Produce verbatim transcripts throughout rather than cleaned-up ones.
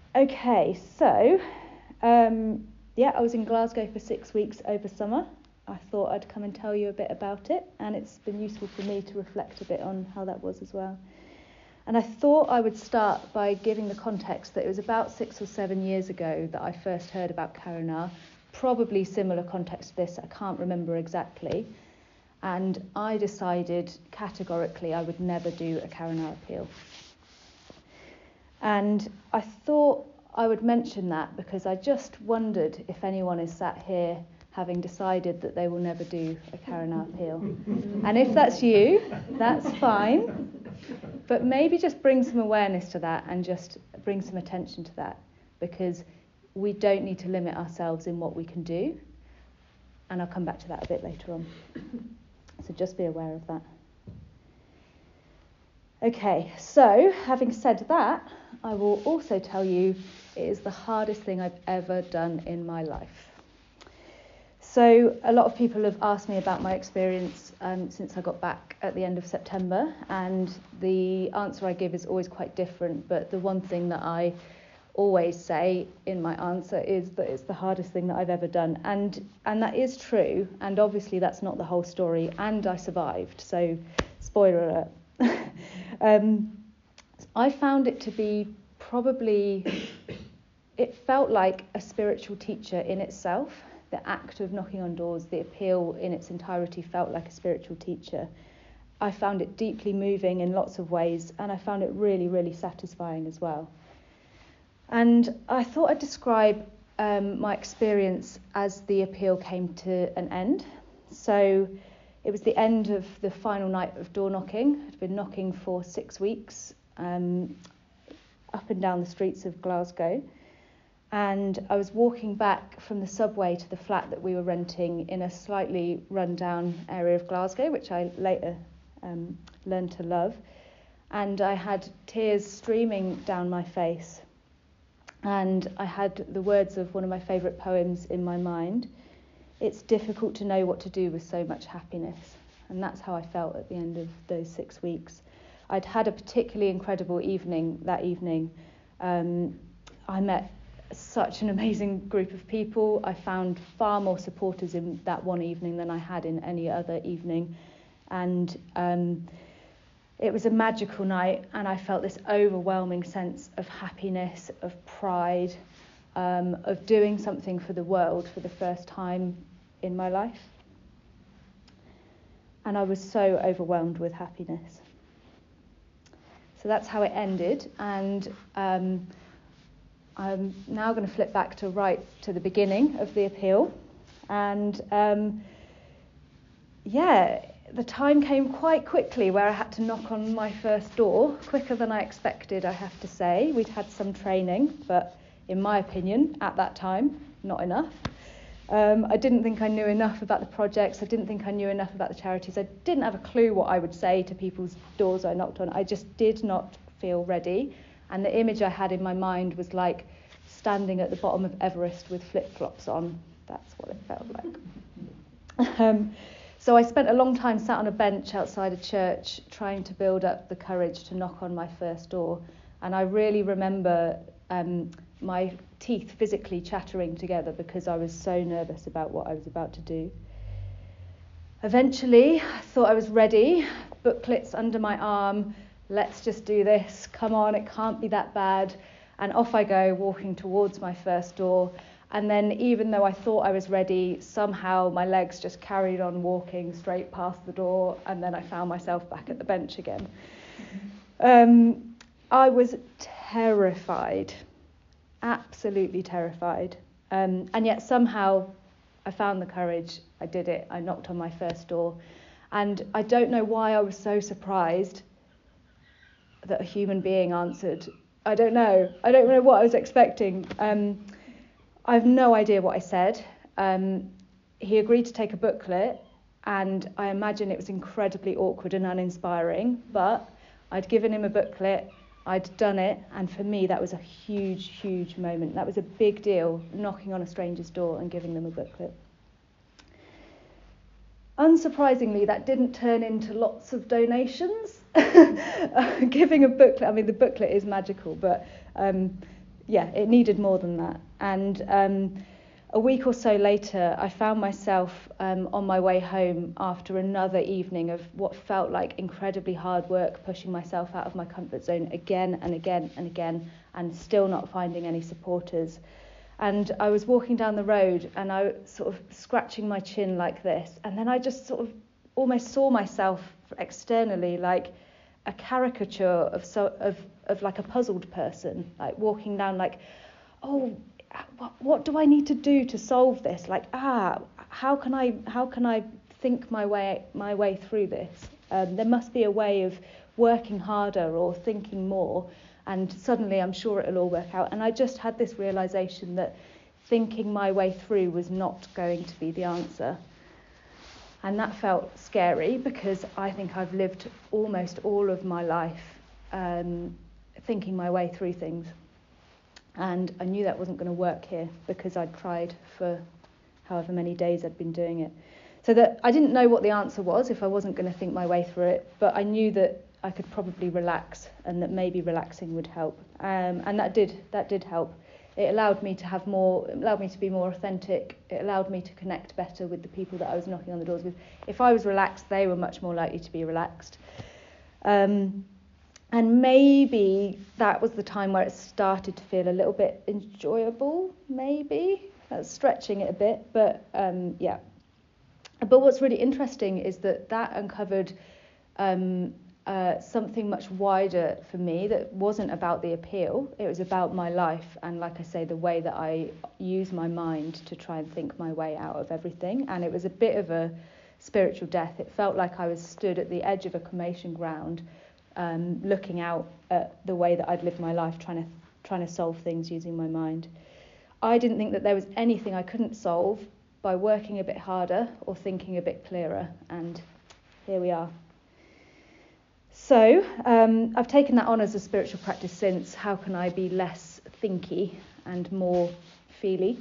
Okay, so um, yeah, I was in Glasgow for six weeks over summer. I thought I'd come and tell you a bit about it, and it's been useful for me to reflect a bit on how that was as well. And I thought I would start by giving the context that it was about six or seven years ago that I first heard about Karanar, probably similar context to this, I can't remember exactly. And I decided categorically I would never do a Karanar appeal. And I thought I would mention that because I just wondered if anyone is sat here having decided that they will never do a Karanar appeal. And if that's you, that's fine. But maybe just bring some awareness to that and just bring some attention to that, because we don't need to limit ourselves in what we can do. And I'll come back to that a bit later on. So just be aware of that. Okay, so having said that, I will also tell you it is the hardest thing I've ever done in my life. So a lot of people have asked me about my experience um, since I got back at the end of September, and the answer I give is always quite different, but the one thing that I always say in my answer is that it's the hardest thing that I've ever done, and and that is true, and obviously that's not the whole story, and I survived, so spoiler alert. um, I found it to be probably, it felt like a spiritual teacher in itself. The act of knocking on doors, the appeal in its entirety felt like a spiritual teacher. I found it deeply moving in lots of ways, and I found it really, really satisfying as well. And I thought I'd describe um, my experience as the appeal came to an end. So it was the end of the final night of door knocking. I'd been knocking for six weeks um, up and down the streets of Glasgow. And I was walking back from the subway to the flat that we were renting in a slightly run-down area of Glasgow, which I later um, learned to love. And I had tears streaming down my face. And I had the words of one of my favourite poems in my mind. It's difficult to know what to do with so much happiness. And that's how I felt at the end of those six weeks. I'd had a particularly incredible evening that evening. Um, I met such an amazing group of people. I found far more supporters in that one evening than I had in any other evening. And um, it was a magical night, and I felt this overwhelming sense of happiness, of pride, um, of doing something for the world for the first time in my life. And I was so overwhelmed with happiness. So that's how it ended. And um, I'm now going to flip back to right to the beginning of the appeal. And um, yeah, the time came quite quickly where I had to knock on my first door, quicker than I expected, I have to say. We'd had some training, but in my opinion, at that time, not enough. Um, I didn't think I knew enough about the projects. I didn't think I knew enough about the charities. I didn't have a clue what I would say to people's doors I knocked on. I just did not feel ready. And the image I had in my mind was like standing at the bottom of Everest with flip-flops on. That's what it felt like. um, so I spent a long time sat on a bench outside a church trying to build up the courage to knock on my first door. And I really remember um, my teeth physically chattering together because I was so nervous about what I was about to do. Eventually, I thought I was ready, booklets under my arm. Let's just do this. Come on, it can't be that bad. And off I go, walking towards my first door. And then even though I thought I was ready, somehow my legs just carried on walking straight past the door. And then I found myself back at the bench again. Um, I was terrified, absolutely terrified. Um, and yet somehow I found the courage. I did it. I knocked on my first door. And I don't know why I was so surprised that a human being answered. I don't know. I don't know what I was expecting. Um, I have no idea what I said. Um, he agreed to take a booklet, and I imagine it was incredibly awkward and uninspiring, but I'd given him a booklet, I'd done it, and for me that was a huge, huge moment. That was a big deal, knocking on a stranger's door and giving them a booklet. Unsurprisingly, that didn't turn into lots of donations. Giving a booklet, I mean, the booklet is magical, but um, yeah, it needed more than that. And um, a week or so later, I found myself um, on my way home after another evening of what felt like incredibly hard work, pushing myself out of my comfort zone again and again and again, and still not finding any supporters. And I was walking down the road and I was sort of scratching my chin like this, and then I just sort of almost saw myself externally like a caricature of so of of like a puzzled person, like walking down like, oh, what, what do I need to do to solve this? Like, ah, how can I how can I think my way my way through this? Um, there must be a way of working harder or thinking more, and suddenly I'm sure it'll all work out. And I just had this realization that thinking my way through was not going to be the answer. And that felt scary because I think I've lived almost all of my life um, thinking my way through things. And I knew that wasn't going to work here because I'd tried for however many days I'd been doing it. So that I didn't know what the answer was if I wasn't going to think my way through it, but I knew that I could probably relax and that maybe relaxing would help. Um, and that did that did help. It allowed me to have more, it allowed me to be more authentic. It allowed me to connect better with the people that I was knocking on the doors with. If I was relaxed, they were much more likely to be relaxed. Um, and maybe that was the time where it started to feel a little bit enjoyable, maybe. That's stretching it a bit, but um, yeah. But what's really interesting is that that uncovered um, Uh, something much wider for me that wasn't about the appeal. It was about my life and, like I say, the way that I use my mind to try and think my way out of everything. And it was a bit of a spiritual death. It felt like I was stood at the edge of a cremation ground, um, looking out at the way that I'd lived my life, trying to trying to solve things using my mind. I didn't think that there was anything I couldn't solve by working a bit harder or thinking a bit clearer. And here we are. So um, I've taken that on as a spiritual practice since. How can I be less thinky and more feely?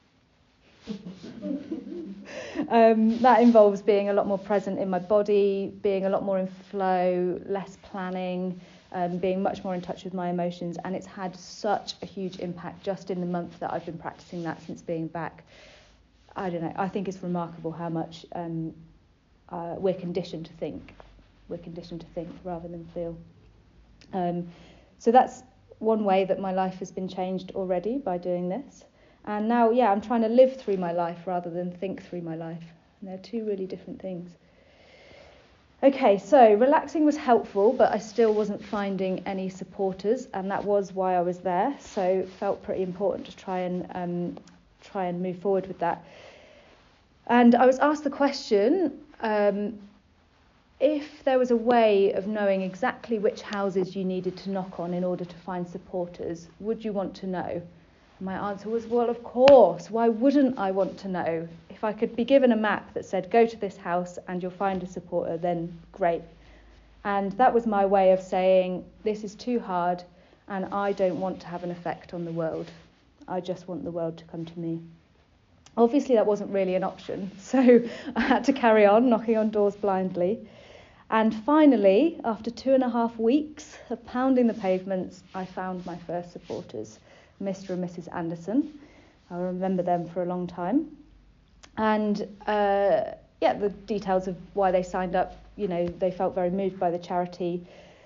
um, that involves being a lot more present in my body, being a lot more in flow, less planning, um, being much more in touch with my emotions. And it's had such a huge impact just in the month that I've been practicing that since being back. I don't know. I think it's remarkable how much um, uh, we're conditioned to think. We're conditioned to think rather than feel. Um, so that's one way that my life has been changed already by doing this. And now, yeah, I'm trying to live through my life rather than think through my life. And they're two really different things. Okay, so relaxing was helpful, but I still wasn't finding any supporters, and that was why I was there. So it felt pretty important to try and um, try and move forward with that. And I was asked the question, um, if there was a way of knowing exactly which houses you needed to knock on in order to find supporters, would you want to know? My answer was, well, of course. Why wouldn't I want to know? If I could be given a map that said, go to this house and you'll find a supporter, then great. And that was my way of saying, this is too hard and I don't want to have an effect on the world. I just want the world to come to me. Obviously, that wasn't really an option, so I had to carry on knocking on doors blindly. And finally, after two and a half weeks of pounding the pavements, I found my first supporters, Mister and Missus Anderson. I'll remember them for a long time. And uh, yeah, the details of why they signed up, you know, they felt very moved by the charity.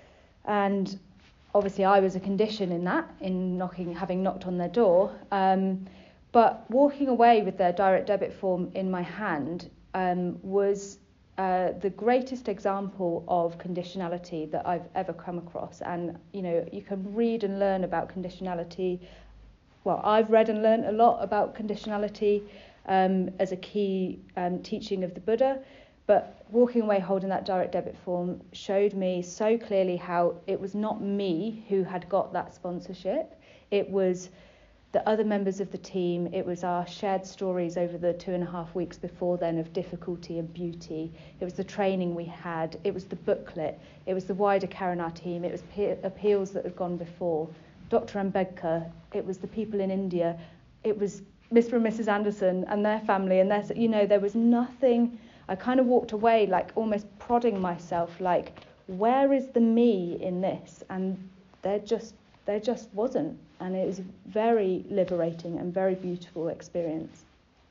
And obviously I was a condition in that, in knocking, having knocked on their door. Um, but walking away with their direct debit form in my hand um, was Uh, the greatest example of conditionality that I've ever come across. And, you know, you can read and learn about conditionality. Well, I've read and learned a lot about conditionality um, as a key um, teaching of the Buddha. But walking away holding that direct debit form showed me so clearly how it was not me who had got that sponsorship. It was the other members of the team. It was our shared stories over the two and a half weeks before then of difficulty and beauty. It was the training we had. It was the booklet. It was the wider Karanar team. It was pe- appeals that had gone before. Doctor Ambedkar. It was the people in India. It was Mister and Missus Anderson and their family. And their, you know, there was nothing. I kind of walked away like almost prodding myself, like, where is the me in this? And there just there just wasn't. And it was a very liberating and very beautiful experience.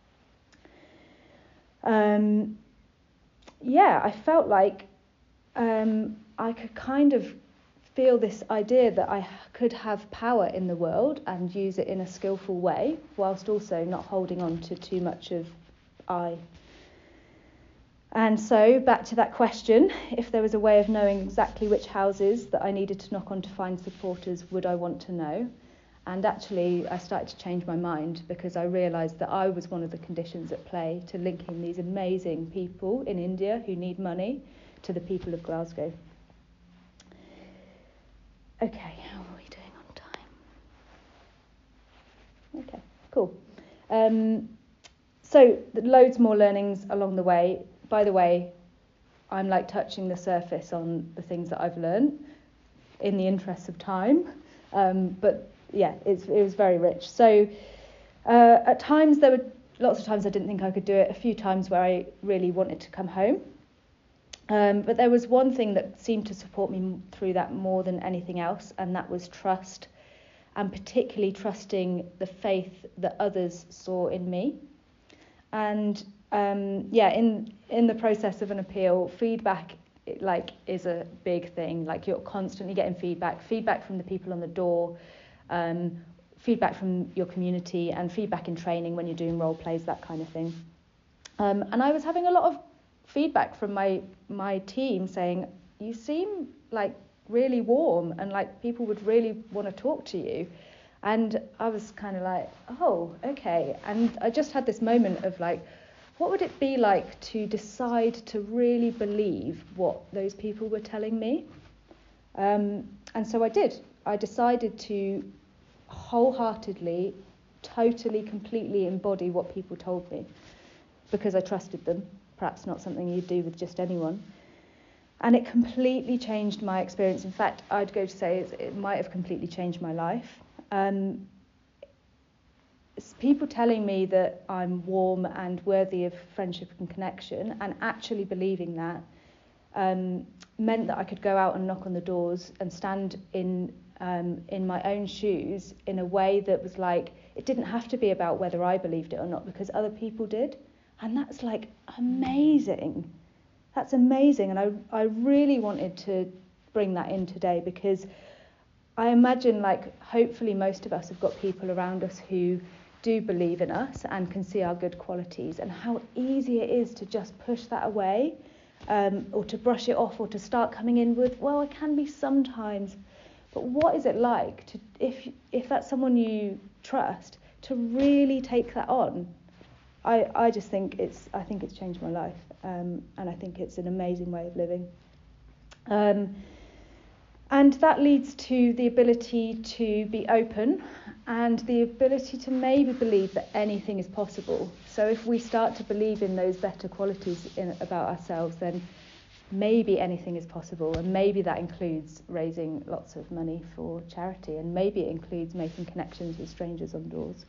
Um, yeah, I felt like um, I could kind of feel this idea that I could have power in the world and use it in a skillful way, whilst also not holding on to too much of I. And so, back to that question, if there was a way of knowing exactly which houses that I needed to knock on to find supporters, would I want to know? And actually, I started to change my mind, because I realised that I was one of the conditions at play to linking these amazing people in India who need money to the people of Glasgow. Okay, how are we doing on time? Okay, cool. Um, so, loads more learnings along the way. By the way, I'm like touching the surface on the things that I've learned in the interest of time. Um, but yeah, it's, it was very rich. So uh, at times, there were lots of times I didn't think I could do it, a few times where I really wanted to come home. Um, but there was one thing that seemed to support me through that more than anything else, and that was trust, and particularly trusting the faith that others saw in me. And um, yeah, in in the process of an appeal, feedback like is a big thing. Like, you're constantly getting feedback, feedback from the people on the door, um, feedback from your community, and feedback in training when you're doing role plays, that kind of thing. Um, and I was having a lot of feedback from my my team saying, you seem like really warm, and like people would really want to talk to you. And I was kind of like, oh, okay. And I just had this moment of like, what would it be like to decide to really believe what those people were telling me? Um, and so I did. I decided to wholeheartedly, totally, completely embody what people told me, because I trusted them. Perhaps not something you'd do with just anyone. And it completely changed my experience. In fact, I'd go to say it might have completely changed my life. Um, it's people telling me that I'm warm and worthy of friendship and connection, and actually believing that um, meant that I could go out and knock on the doors and stand in um, in my own shoes in a way that was like, it didn't have to be about whether I believed it or not, because other people did. And that's like amazing. That's amazing. And I, I really wanted to bring that in today, because I imagine, like, hopefully most of us have got people around us who do believe in us and can see our good qualities, and how easy it is to just push that away, um, or to brush it off, or to start coming in with, well, I can be sometimes. But what is it like to, if if that's someone you trust, to really take that on? I, I just think it's I think it's changed my life, um, and I think it's an amazing way of living. Um, and that leads to the ability to be open, and the ability to maybe believe that anything is possible. So if we start to believe in those better qualities in, about ourselves, then maybe anything is possible, and maybe that includes raising lots of money for charity, and maybe it includes making connections with strangers on doors.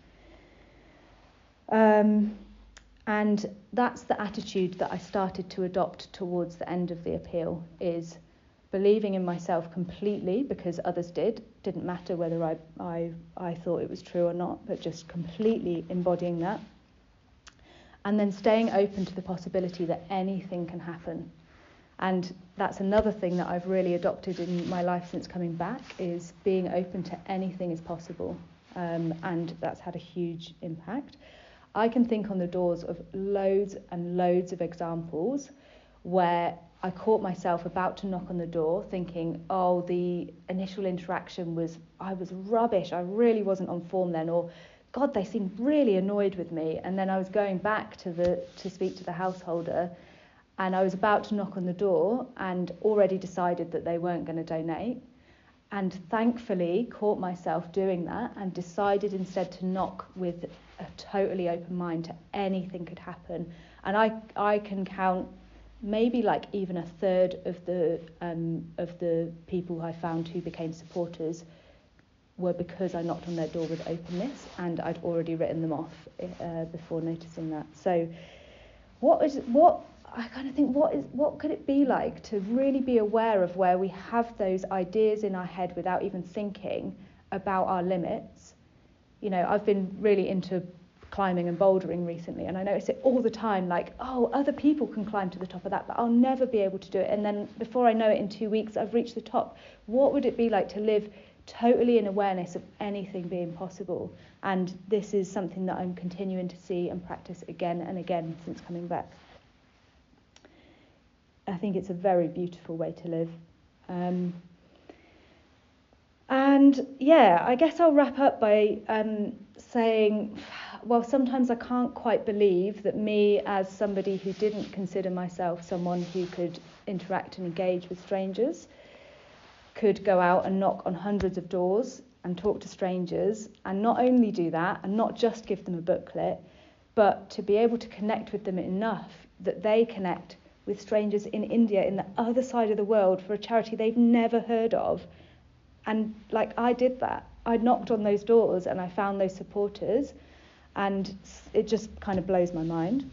Um, and that's the attitude that I started to adopt towards the end of the appeal, is believing in myself completely, because others did. Didn't matter whether I, I, I thought it was true or not, but just completely embodying that. And then staying open to the possibility that anything can happen. And that's another thing that I've really adopted in my life since coming back, is being open to anything is possible. Um, and that's had a huge impact. I can think on the doors of loads and loads of examples where I caught myself about to knock on the door thinking, oh, the initial interaction was, I was rubbish, I really wasn't on form then, or God, they seemed really annoyed with me. And then I was going back to the to speak to the householder, and I was about to knock on the door and already decided that they weren't going to donate. And thankfully caught myself doing that and decided instead to knock with a totally open mind to anything could happen. And I I can count maybe like even a third of the um, of the people I found who became supporters were because I knocked on their door with openness, and I'd already written them off uh, before noticing that. So what is what I kind of think what is what could it be like to really be aware of where we have those ideas in our head without even thinking, about our limits. You know, I've been really into climbing and bouldering recently, and I notice it all the time, like, oh, other people can climb to the top of that, but I'll never be able to do it. And then before I know it, in two weeks, I've reached the top. What would it be like to live totally in awareness of anything being possible? And this is something that I'm continuing to see and practice again and again since coming back. I think it's a very beautiful way to live. Um, and yeah, I guess I'll wrap up by um, saying, well, sometimes I can't quite believe that me, as somebody who didn't consider myself someone who could interact and engage with strangers, could go out and knock on hundreds of doors and talk to strangers, and not only do that and not just give them a booklet, but to be able to connect with them enough that they connect with strangers in India, in the other side of the world, for a charity they've never heard of. And like, I did that. I knocked on those doors and I found those supporters, and it just kind of blows my mind.